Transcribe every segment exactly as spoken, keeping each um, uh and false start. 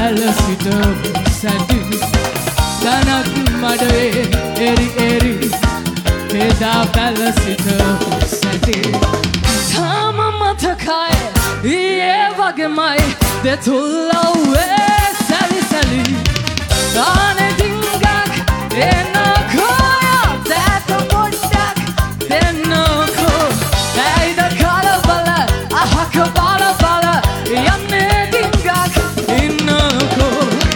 පැලසිට සැටි තනක් මඩේ එරි එරි එදා පැලසිට සැටි තාම මතකයි ඊයේ වගේමයි දෙතුල්ලවේ සැලි සැලි තානේ ටිංගක් එනකෝ දැත පොඩ්ඩක් දෙන්නකෝ ඇයිද කලබල අහක බල බල යන්නේ ටිංගක් ඉන්නකෝ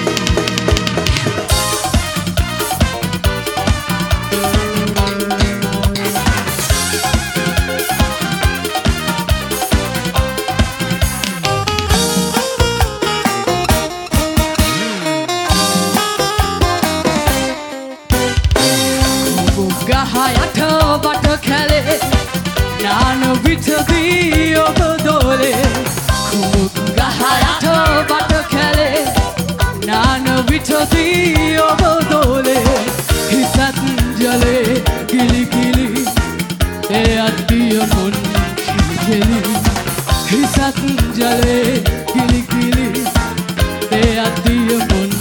ගහයට වට කැලේ නාන විටදී ඔබ දෝලේ කුමුක් ගහයට වට කැලේ නාන විටදී ඔබ දෝලේ හිසත් ජලේ කිලි කිලි ඒ අත්තිය මොන් කිලි හිසත් ජලේ කිලි කිලි ඒ අත්තිය මොන්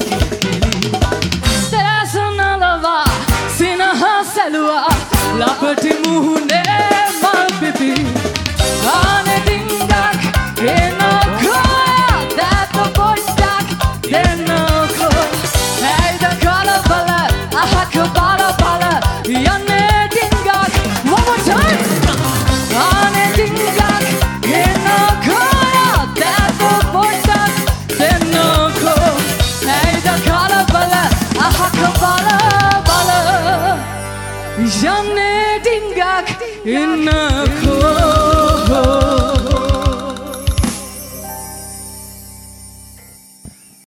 ලපටි මුහුණේ මල් පිපි ආනේ ටිංගක් එනකෝ දැත පොඩ්ඩක් දෙන්නකෝ ඇයිද කලබල අහක බල බල යන්නේ ටිංගක් one more time ආනේ ටිංගක් එනකෝ දැත පොඩ්ඩක් දෙන්නකෝ ඇයිද කලබල අහක බල බල Janne dingak inna